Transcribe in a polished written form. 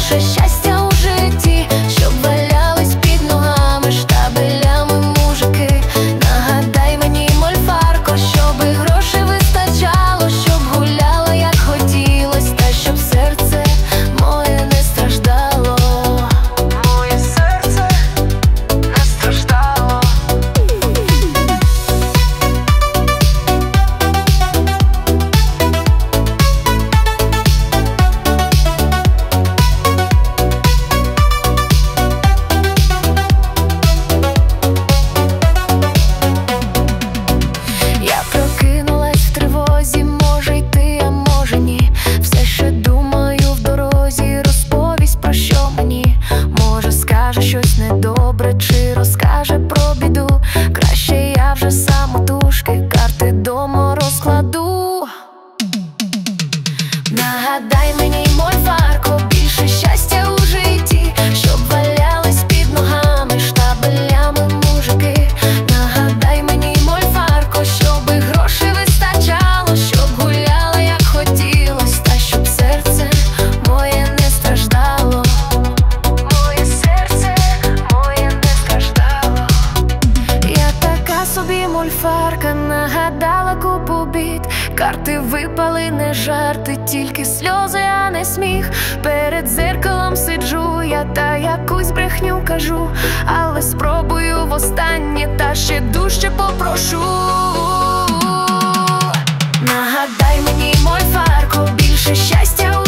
більше щастя у житті, щоб валялись під ногами штабелями мужики. Нагадай мені, мольфарко, щоби грошей вистачало, щоб гуляла як хотілось, та щоб серце моє не страждало. Моє серце не страждало. Я прокинулась в тривозі, може йти, а може ні. Все ще думаю в дорозі, розповість про що мені. Може скаже щось недобре, чи розкаже про біду. Краще я вже самотужки карти дома розкладу. Нагадай мені, мольфарко, більше щастя у житті, щоб валялись під ногами штабелями мужики. Нагадай мені, мольфарко, щоби грошей вистачало, щоб гуляла як хотілось, та щоб серце моє не страждало. Моє серце моє не страждало. Я така собі мольфарка, нагадала купу бід. Карти випали, не жарти, тільки сльози, а не сміх. Перед дзеркалом сиджу я та якусь брехню кажу, але спробую востаннє та ще дужче попрошу. Нагадай мені, мольфарко, більше щастя